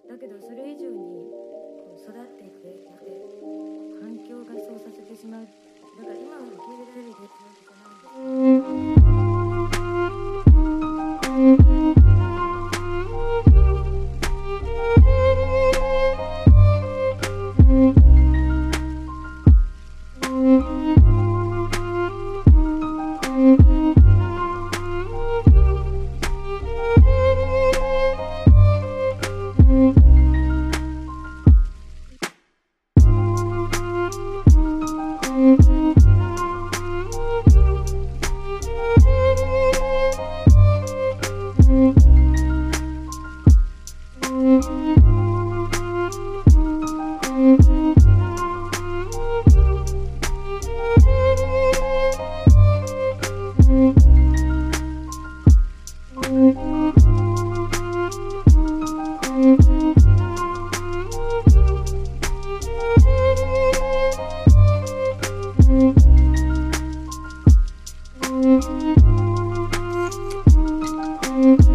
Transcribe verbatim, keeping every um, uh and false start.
だけどそれ以上にこう育っていくにあたって環境がそうさせてしまう。だから今は受け入れられる現状じゃないんです。Mm-hmm.